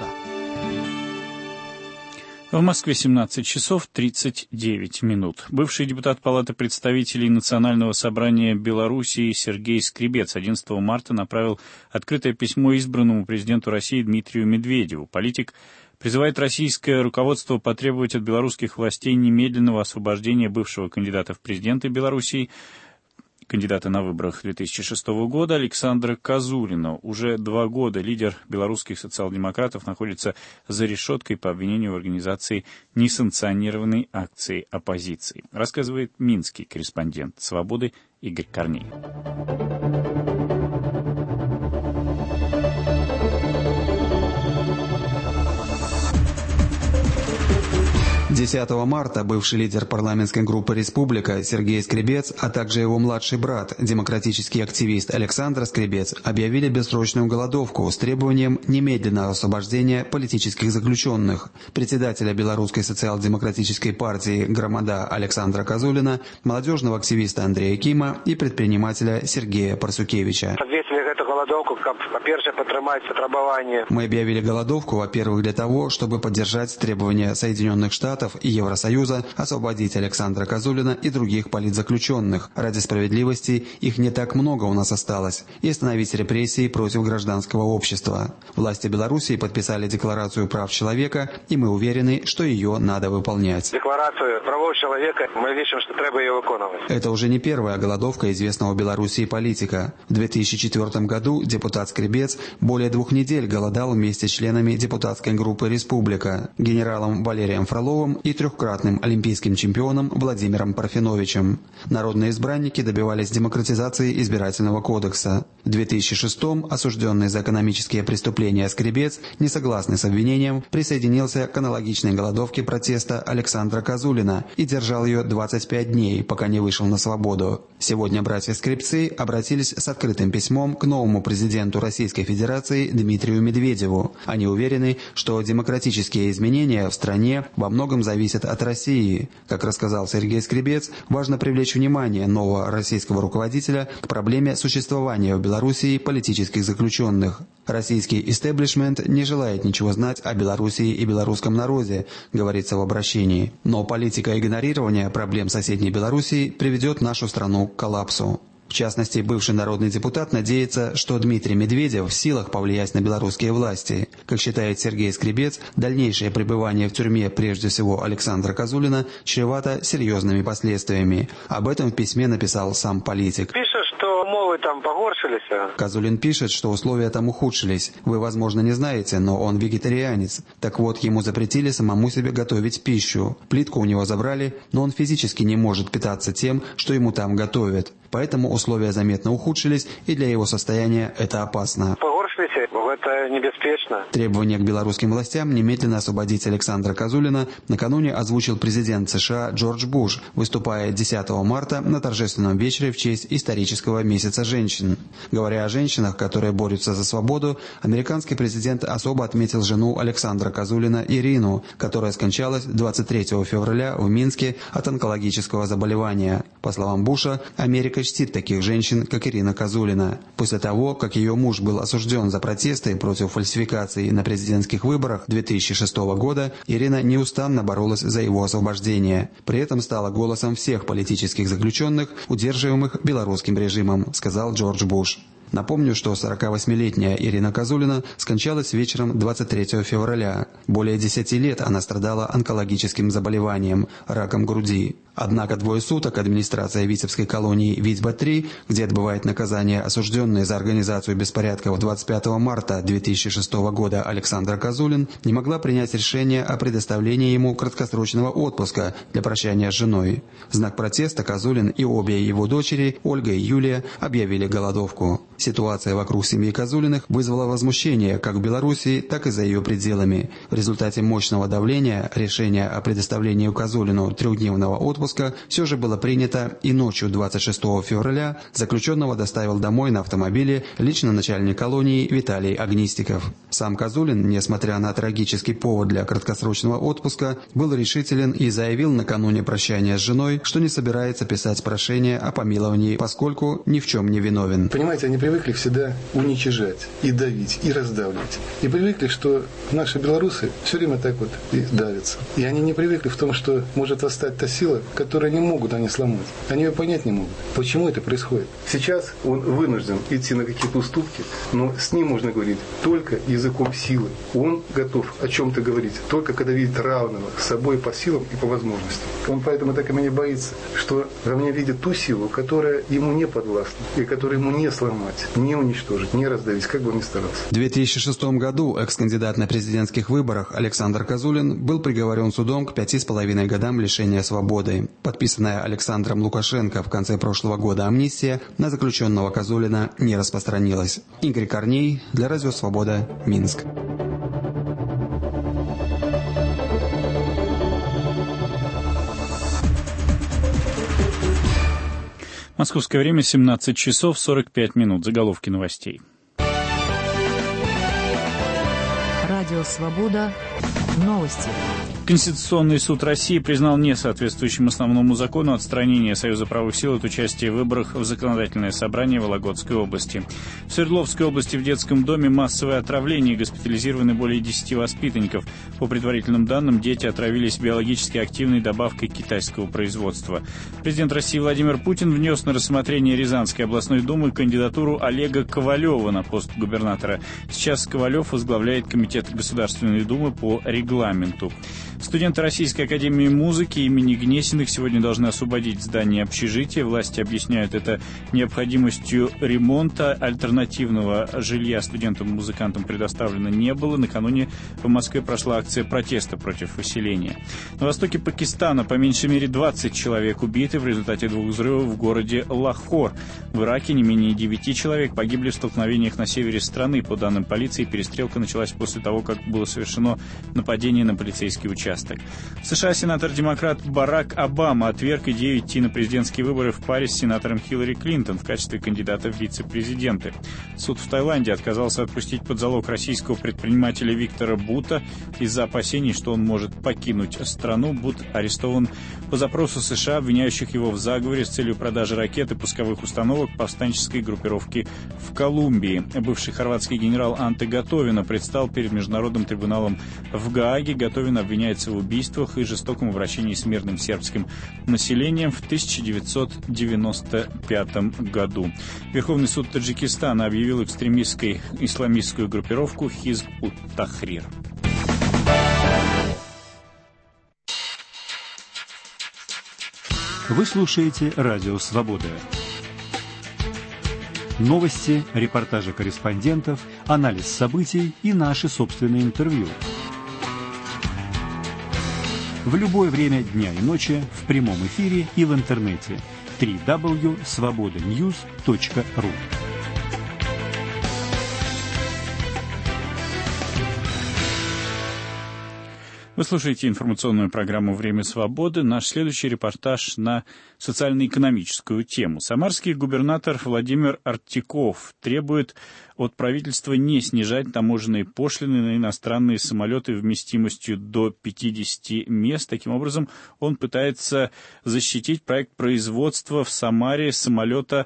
В Москве 17 часов 39 минут. Бывший депутат Палаты представителей Национального собрания Белоруссии Сергей Скребец 11 марта направил открытое письмо избранному президенту России Дмитрию Медведеву. Политик призывает российское руководство потребовать от белорусских властей немедленного освобождения бывшего кандидата в президенты Белоруссии, кандидата на выборах 2006 года Александра Козулина. Уже 2 года лидер белорусских социал-демократов находится за решеткой по обвинению в организации несанкционированной акции оппозиции. Рассказывает минский корреспондент «Свободы» Игорь Корней. 10 марта бывший лидер парламентской группы «Республика» Сергей Скребец, а также его младший брат, демократический активист Александр Скребец, объявили бессрочную голодовку с требованием немедленного освобождения политических заключенных, председателя Белорусской социал-демократической партии «Громада» Александра Козулина, молодежного активиста Андрея Кима и предпринимателя Сергея Парсукевича. Мы объявили голодовку, во-первых, для того, чтобы поддержать требования Соединенных Штатов и Евросоюза освободить Александра Козулина и других политзаключенных. Ради справедливости их не так много у нас осталось. И остановить репрессии против гражданского общества. Власти Белоруссии подписали Декларацию прав человека, и мы уверены, что ее надо выполнять. Декларацию прав человека, мы видим, что треба ее выполнять. Это уже не первая голодовка известного в Белоруссии политика. В 2004 году году депутат Скребец более 2 недель голодал вместе с членами депутатской группы «Республика», генералом Валерием Фроловым и 3-кратным олимпийским чемпионом Владимиром Парфеновичем. Народные избранники добивались демократизации избирательного кодекса. В 2006-м осужденный за экономические преступления Скребец, не согласный с обвинением, присоединился к аналогичной голодовке протеста Александра Козулина и держал ее 25 дней, пока не вышел на свободу. Сегодня братья Скребцы обратились с открытым письмом к новому президенту Российской Федерации Дмитрию Медведеву. Они уверены, что демократические изменения в стране во многом зависят от России. Как рассказал Сергей Скребец, важно привлечь внимание нового российского руководителя к проблеме существования в Белоруссии политических заключенных. Российский истеблишмент не желает ничего знать о Белоруссии и белорусском народе, говорится в обращении. Но политика игнорирования проблем соседней Белоруссии приведет нашу страну к коллапсу. В частности, бывший народный депутат надеется, что Дмитрий Медведев в силах повлиять на белорусские власти. Как считает Сергей Скребец, дальнейшее пребывание в тюрьме, прежде всего Александра Козулина, чревато серьезными последствиями. Об этом в письме написал сам политик. Что умовы там погоршились. Козулин пишет, что условия там ухудшились. Вы, возможно, не знаете, но он вегетарианец. Так вот, ему запретили самому себе готовить пищу. Плитку у него забрали, но он физически не может питаться тем, что ему там готовят. Поэтому условия заметно ухудшились, и для его состояния это опасно. Это небеспечно. Требование к белорусским властям немедленно освободить Александра Козулина накануне озвучил президент США Джордж Буш, выступая 10 марта на торжественном вечере в честь исторического месяца женщин. Говоря о женщинах, которые борются за свободу, американский президент особо отметил жену Александра Козулина Ирину, которая скончалась 23 февраля в Минске от онкологического заболевания. По словам Буша, Америка чтит таких женщин, как Ирина Козулина. После того, как ее муж был осужден за протесты против фальсификаций на президентских выборах 2006 года, Ирина неустанно боролась за его освобождение. При этом стала голосом всех политических заключенных, удерживаемых белорусским режимом, сказал Джордж Буш. Напомню, что 48-летняя Ирина Козулина скончалась вечером 23 февраля. Более 10 лет она страдала онкологическим заболеванием – раком груди. Однако 2 суток администрация Витебской колонии Витьба-3, где отбывает наказание осужденный за организацию беспорядков 25 марта 2006 года Александр Козулин, не могла принять решение о предоставлении ему краткосрочного отпуска для прощания с женой. В знак протеста Козулин и обе его дочери, Ольга и Юлия, объявили голодовку. Ситуация вокруг семьи Козулиных вызвала возмущение как в Белоруссии, так и за ее пределами. В результате мощного давления решение о предоставлении Козулину 3-дневного отпуска все же было принято, и ночью 26 февраля заключенного доставил домой на автомобиле лично начальник колонии Виталий Огнистиков. Сам Козулин, несмотря на трагический повод для краткосрочного отпуска, был решителен и заявил накануне прощания с женой, что не собирается писать прошение о помиловании, поскольку ни в чем не виновен. Понимаете, они привыкли всегда уничижать и давить, и раздавливать. И привыкли, что наши белорусы все время так вот и давятся. И они не привыкли в том, что может восстать та сила, которую не могут они сломать. Они ее понять не могут. Почему это происходит? Сейчас он вынужден идти на какие-то уступки, но с ним можно говорить только языком силы. Он готов о чем-то говорить только когда видит равного с собой по силам и по возможностям. Он поэтому так и меня боится, что во мне видит ту силу, которая ему не подвластна и которую ему не сломать, не уничтожить, не раздавить, как бы он ни старался. В 2006 году экс-кандидат на президентских выборах Александр Козулин был приговорен судом к 5,5 годам лишения свободы. Подписанная Александром Лукашенко в конце прошлого года амнистия на заключенного Козулина не распространилась. Игорь Корней для Радио Свобода, Минск. Московское время 17 часов 45 минут. Заголовки новостей. Радио «Свобода». Новости. Конституционный суд России признал несоответствующим основному закону отстранение Союза правых сил от участия в выборах в законодательное собрание Вологодской области. В Свердловской области в детском доме массовое отравление, госпитализированы более 10 воспитанников. По предварительным данным, дети отравились биологически активной добавкой китайского производства. Президент России Владимир Путин внес на рассмотрение Рязанской областной думы кандидатуру Олега Ковалева на пост губернатора. Сейчас Ковалев возглавляет Комитет Государственной Думы по по регламенту. Студенты Российской академии музыки имени Гнесиных сегодня должны освободить здание общежития. Власти объясняют это необходимостью ремонта. Альтернативного жилья студентам и музыкантам предоставлено не было. Накануне в Москве прошла акция протеста против выселения. На востоке Пакистана по меньшей мере 20 человек убиты в результате 2 взрывов в городе Лахор. В Ираке не менее 9 человек погибли в столкновениях на севере страны. По данным полиции, перестрелка началась после того, как было совершено нападение на полицейский участок. В США сенатор-демократ Барак Обама отверг идею идти на президентские выборы в паре с сенатором Хиллари Клинтон в качестве кандидата в вице-президенты. Суд в Таиланде отказался отпустить под залог российского предпринимателя Виктора Бута из-за опасений, что он может покинуть страну. Бут арестован по запросу США, обвиняющих его в заговоре с целью продажи ракет и пусковых установок повстанческой группировки в Колумбии. Бывший хорватский генерал Анте Готовина предстал перед Международным трибуналом в Гааге. Готовин обвиняется в убийствах и жестоком обращении с мирным сербским населением в 1995 году. Верховный суд Таджикистана объявил экстремистской исламистскую группировку Хизб-ут-Тахрир. Вы слушаете Радио Свобода. Новости, репортажи корреспондентов, анализ событий и наши собственные интервью. В любое время дня и ночи, в прямом эфире и в интернете. www.svobodanews.ru. Вы слушаете информационную программу «Время свободы». Наш следующий репортаж на социально-экономическую тему. Самарский губернатор Владимир Артиков требует от правительства не снижать таможенные пошлины на иностранные самолеты вместимостью до 50 мест. Таким образом, он пытается защитить проект производства в Самаре самолета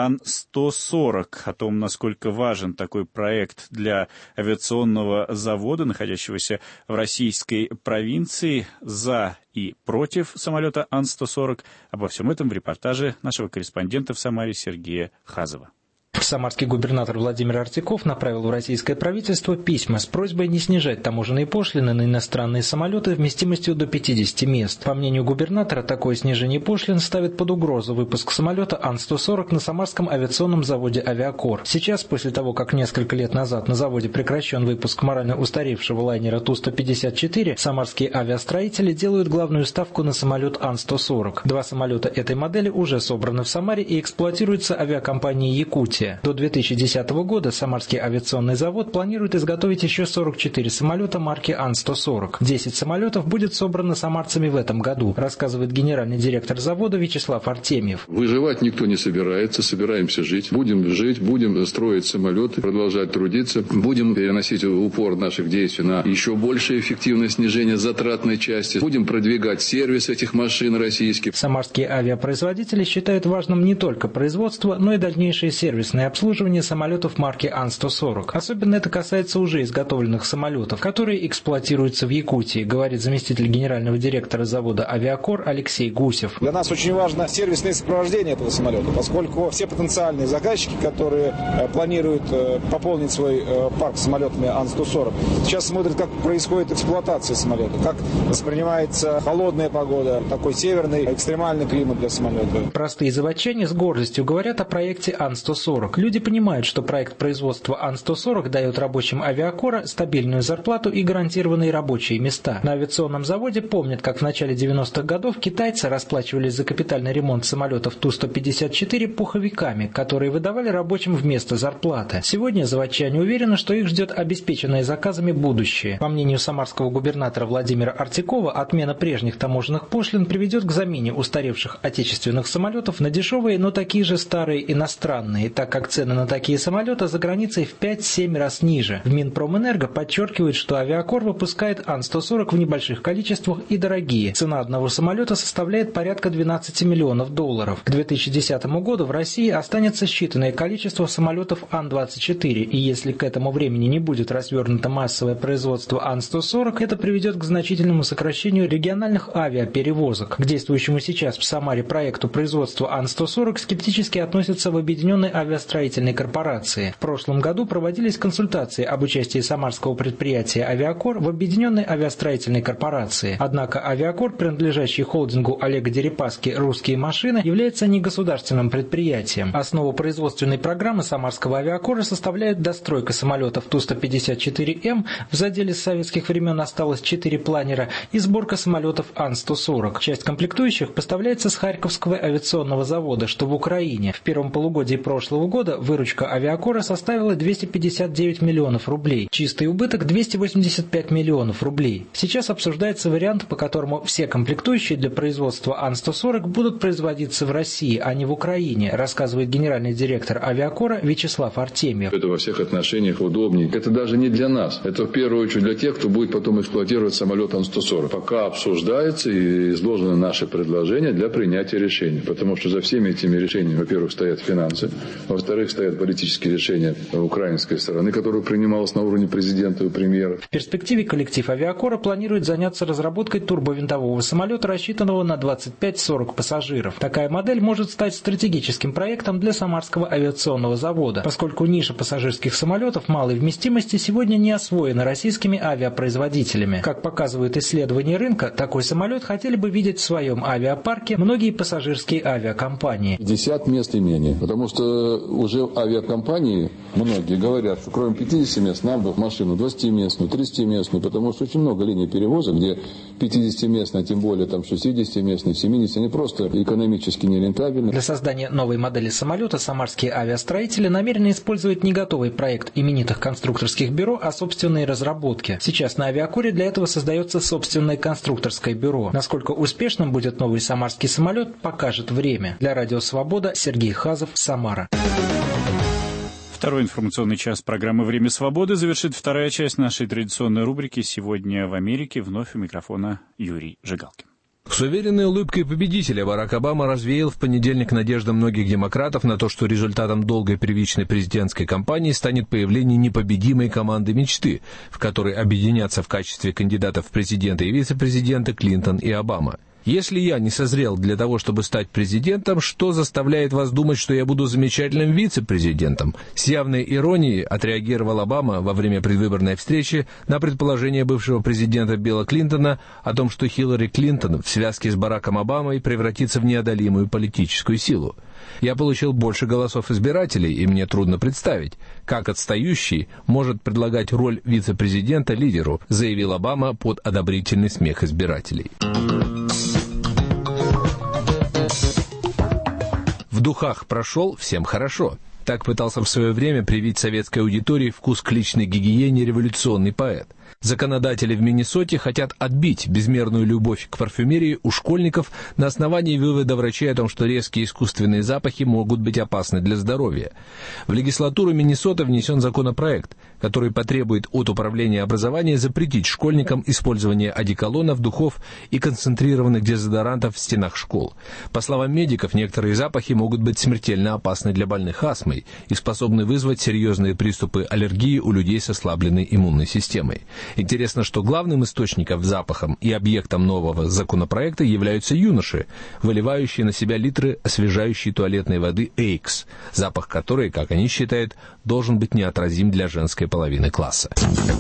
Ан-140. О том, насколько важен такой проект для авиационного завода, находящегося в российской провинции, за и против самолета Ан-140. Обо всем этом в репортаже нашего корреспондента в Самаре Сергея Хазова. Самарский губернатор Владимир Артиков направил в российское правительство письма с просьбой не снижать таможенные пошлины на иностранные самолеты вместимостью до 50 мест. По мнению губернатора, такое снижение пошлин ставит под угрозу выпуск самолета Ан-140 на самарском авиационном заводе «Авиакор». Сейчас, после того, как несколько лет назад на заводе прекращен выпуск морально устаревшего лайнера Ту-154, самарские авиастроители делают главную ставку на самолет Ан-140. 2 самолета этой модели уже собраны в Самаре и эксплуатируются авиакомпанией «Якутия». До 2010 года Самарский авиационный завод планирует изготовить еще 44 самолета марки Ан-140. 10 самолетов будет собрано самарцами в этом году, рассказывает генеральный директор завода Вячеслав Артемьев. Выживать никто не собирается, собираемся жить. Будем жить, будем строить самолеты, продолжать трудиться, будем переносить упор наших действий на еще большее эффективное снижение затратной части, будем продвигать сервис этих машин российских. Самарские авиапроизводители считают важным не только производство, но и дальнейшее сервисное обслуживание самолетов марки Ан-140. Особенно это касается уже изготовленных самолетов, которые эксплуатируются в Якутии, говорит заместитель генерального директора завода «Авиакор» Алексей Гусев. Для нас очень важно сервисное сопровождение этого самолета, поскольку все потенциальные заказчики, которые планируют пополнить свой парк самолетами Ан-140, сейчас смотрят, как происходит эксплуатация самолета, как воспринимается холодная погода, такой северный экстремальный климат для самолета. Простые заводчане с гордостью говорят о проекте Ан-140. Люди понимают, что проект производства Ан-140 дает рабочим Авиакора стабильную зарплату и гарантированные рабочие места. На авиационном заводе помнят, как в начале 90-х годов китайцы расплачивались за капитальный ремонт самолетов Ту-154 пуховиками, которые выдавали рабочим вместо зарплаты. Сегодня заводчане уверены, что их ждет обеспеченное заказами будущее. По мнению самарского губернатора Владимира Артикова, отмена прежних таможенных пошлин приведет к замене устаревших отечественных самолетов на дешевые, но такие же старые иностранные, так как цены на такие самолеты за границей в 5-7 раз ниже. В Минпромэнерго подчеркивает, что Авиакор выпускает Ан-140 в небольших количествах и дорогие. Цена одного самолета составляет порядка $12 миллионов. К 2010 году в России останется считанное количество самолетов Ан-24, и если к этому времени не будет развернуто массовое производство Ан-140, это приведет к значительному сокращению региональных авиаперевозок. К действующему сейчас в Самаре проекту производства Ан-140 скептически относятся в Объединенной авиастроительной авиастроительной корпорации. В прошлом году проводились консультации об участии самарского предприятия «Авиакор» в объединенной авиастроительной корпорации. Однако «Авиакор», принадлежащий холдингу Олега Дерипаски «Русские машины», является негосударственным предприятием. Основу производственной программы самарского «Авиакора» составляет достройка самолетов Ту-154М, в заделе с советских времен осталось 4 планера, и сборка самолетов Ан-140. Часть комплектующих поставляется с Харьковского авиационного завода, что в Украине. В первом полугодии прошлого года выручка «Авиакора» составила 259 миллионов рублей. Чистый убыток – 285 миллионов рублей. Сейчас обсуждается вариант, по которому все комплектующие для производства Ан-140 будут производиться в России, а не в Украине, рассказывает генеральный директор «Авиакора» Вячеслав Артемьев. Это во всех отношениях удобнее. Это даже не для нас. Это в первую очередь для тех, кто будет потом эксплуатировать самолет Ан-140. Пока обсуждается и изложены наши предложения для принятия решений. Потому что за всеми этими решениями, во-первых, стоят финансы, во-вторых, стоят политические решения украинской стороны, которые принималось на уровне президента и премьера. В перспективе коллектив «Авиакора» планирует заняться разработкой турбовинтового самолета, рассчитанного на 25-40 пассажиров. Такая модель может стать стратегическим проектом для Самарского авиационного завода, поскольку ниша пассажирских самолетов малой вместимости сегодня не освоена российскими авиапроизводителями. Как показывают исследования рынка, такой самолет хотели бы видеть в своем авиапарке многие пассажирские авиакомпании. 50 мест и менее, потому что уже авиакомпании многие говорят, что кроме 50 мест нам бы в машину 20-местную, 30-местную, потому что очень много линий перевоза, где 50-местная, тем более там 60-местные, 70, они просто экономически нерентабельны. Для создания новой модели самолета самарские авиастроители намерены использовать не готовый проект именитых конструкторских бюро, а собственные разработки. Сейчас на «Авиакоре» для этого создается собственное конструкторское бюро. Насколько успешным будет новый самарский самолет, покажет время. Для «Радио Свобода» Сергей Хазов, Самара. Второй информационный час программы «Время свободы» завершит вторая часть нашей традиционной рубрики «Сегодня в Америке». Вновь у микрофона Юрий Жигалкин. С уверенной улыбкой победителя Барак Обама развеял в понедельник надежды многих демократов на то, что результатом долгой первичной президентской кампании станет появление непобедимой команды мечты, в которой объединятся в качестве кандидатов в президенты и вице-президенты Клинтон и Обама. Если я не созрел для того, чтобы стать президентом, что заставляет вас думать, что я буду замечательным вице-президентом? С явной иронией отреагировал Обама во время предвыборной встречи на предположение бывшего президента Билла Клинтона о том, что Хиллари Клинтон в связке с Бараком Обамой превратится в неодолимую политическую силу. Я получил больше голосов избирателей, и мне трудно представить, как отстающий может предлагать роль вице-президента лидеру, заявил Обама под одобрительный смех избирателей. В духах прошел, всем хорошо. Так пытался в свое время привить советской аудитории вкус к личной гигиене революционный поэт. Законодатели в Миннесоте хотят отбить безмерную любовь к парфюмерии у школьников на основании вывода врачей о том, что резкие искусственные запахи могут быть опасны для здоровья. В легислатуру Миннесоты внесен законопроект, который потребует от Управления образования запретить школьникам использование одеколонов, духов и концентрированных дезодорантов в стенах школ. По словам медиков, некоторые запахи могут быть смертельно опасны для больных астмой и способны вызвать серьезные приступы аллергии у людей с ослабленной иммунной системой. Интересно, что главным источником запахом и объектом нового законопроекта являются юноши, выливающие на себя литры освежающей туалетной воды Axe, запах которой, как они считают, должен быть неотразим для женской половины класса.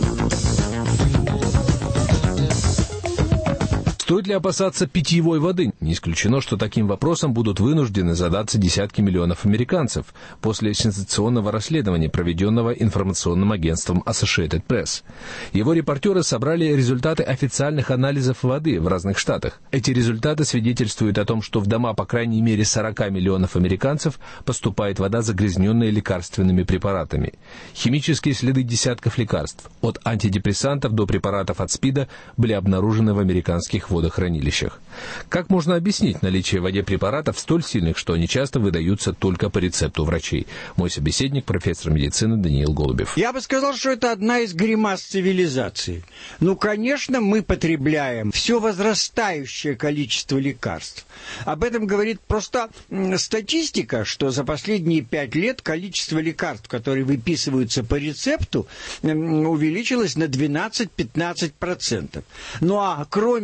Стоит ли опасаться питьевой воды? Не исключено, что таким вопросом будут вынуждены задаться десятки миллионов американцев после сенсационного расследования, проведенного информационным агентством Associated Press. Его репортеры собрали результаты официальных анализов воды в разных штатах. Эти результаты свидетельствуют о том, что в дома по крайней мере 40 миллионов американцев поступает вода, загрязненная лекарственными препаратами. Химические следы десятков лекарств, от антидепрессантов до препаратов от СПИДа, были обнаружены в американских водохранилищах. Как можно объяснить наличие в воде препаратов столь сильных, что они часто выдаются только по рецепту врачей? Мой собеседник, профессор медицины Даниил Голубев. Я бы сказал, что это одна из гримас цивилизации. Ну, конечно, мы потребляем все возрастающее количество лекарств. Об этом говорит просто статистика, что за последние 5 лет количество лекарств, которые выписываются по рецепту, увеличилось на 12-15%. Ну, а кроме рецепта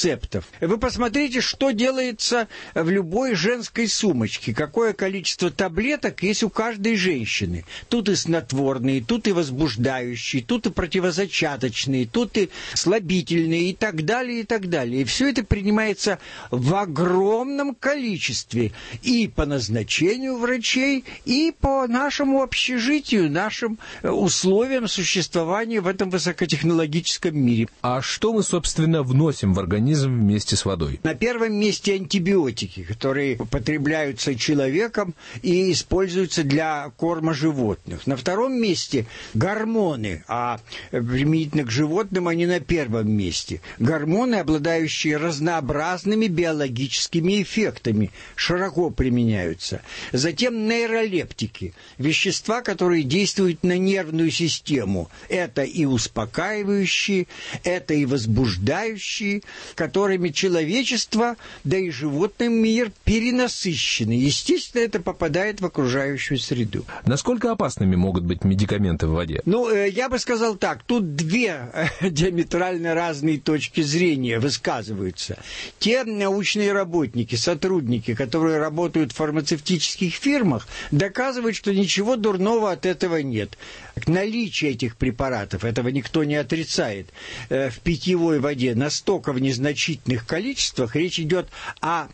рецептов. Вы посмотрите, что делается в любой женской сумочке, какое количество таблеток есть у каждой женщины. Тут и снотворные, тут и возбуждающие, тут и противозачаточные, тут и слабительные и так далее, и так далее. И все это принимается в огромном количестве и по назначению врачей, и по нашему общежитию, нашим условиям существования в этом высокотехнологическом мире. А что мы, собственно, вносим в организм вместе с водой? На первом месте антибиотики, которые употребляются человеком и используются для корма животных. На втором месте гормоны, а применительно к животным они на первом месте. Гормоны, обладающие разнообразными биологическими эффектами, широко применяются. Затем нейролептики, вещества, которые действуют на нервную систему. Это и успокаивающие, это и возбуждающие, которыми человечество, да и животный мир перенасыщены. Естественно, это попадает в окружающую среду. Насколько опасными могут быть медикаменты в воде? Я бы сказал так, тут две диаметрально разные точки зрения высказываются. Те научные работники, сотрудники, которые работают в фармацевтических фирмах, доказывают, что ничего дурного от этого нет. Наличие этих препаратов, этого никто не отрицает, в питьевой воде настолько в незначительных количествах, речь идет о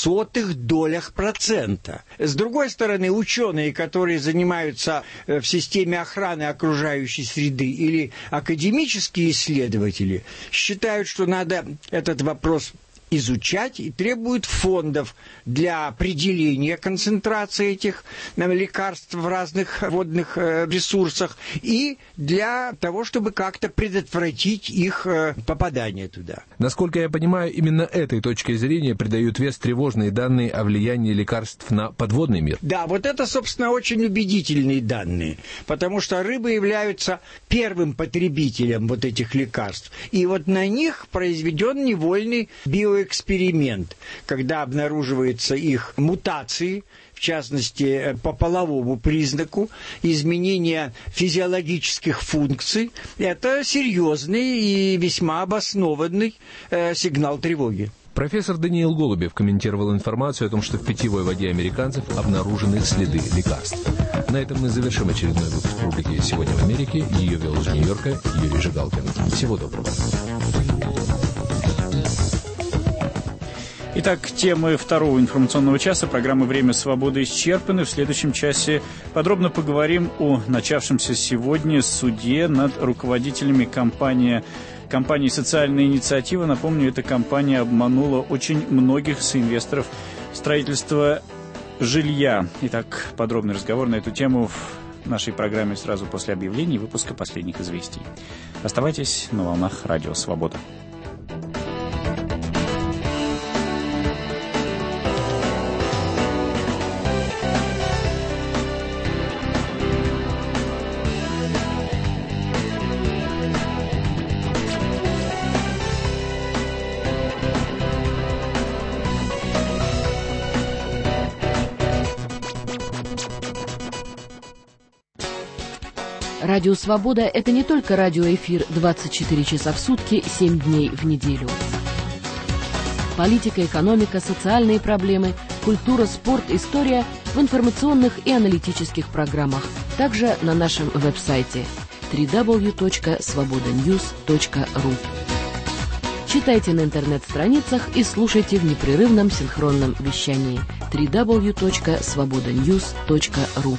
0,00%. С другой стороны, ученые, которые занимаются в системе охраны окружающей среды, или академические исследователи, считают, что надо этот вопрос изучать и требуют фондов для определения концентрации этих лекарств в разных водных ресурсах и для того, чтобы как-то предотвратить их попадание туда. Насколько я понимаю, именно этой точке зрения придают вес тревожные данные о влиянии лекарств на подводный мир. Да, вот это, собственно, очень убедительные данные, потому что рыбы являются первым потребителем вот этих лекарств. И вот на них произведен невольный биоэксперимент, когда обнаруживаются их мутации, в частности, по половому признаку, изменения физиологических функций. Это серьезный и весьма обоснованный сигнал тревоги. Профессор Даниил Голубев комментировал информацию о том, что в питьевой воде американцев обнаружены следы лекарств. На этом мы завершим очередной выпуск рубрики «Сегодня в Америке». Ее вел из Нью-Йорка Юрий Жигалкин. Всего доброго. Итак, темы второго информационного часа программы «Время свободы» исчерпаны. В следующем часе подробно поговорим о начавшемся сегодня суде над руководителями компании «Социальная инициатива». Напомню, эта компания обманула очень многих соинвесторов строительства жилья. Итак, подробный разговор на эту тему в нашей программе сразу после объявлений и выпуска последних известий. Оставайтесь на волнах Радио Свобода. Радио «Свобода» — это не только радиоэфир 24 часа в сутки, 7 дней в неделю. Политика, экономика, социальные проблемы, культура, спорт, история в информационных и аналитических программах. Также на нашем веб-сайте www.svobodanews.ru. Читайте на интернет-страницах и слушайте в непрерывном синхронном вещании www.svobodanews.ru.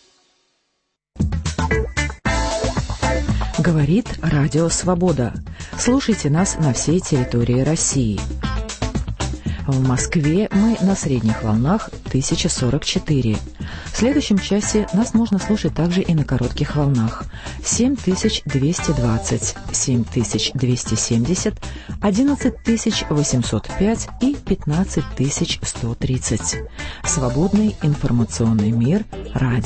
Говорит Радио Свобода. Слушайте нас на всей территории России. В Москве мы на средних волнах 1044. В следующем часе нас можно слушать также и на коротких волнах 7220, 7270, 11805 и 15130. Свободный информационный мир. Радио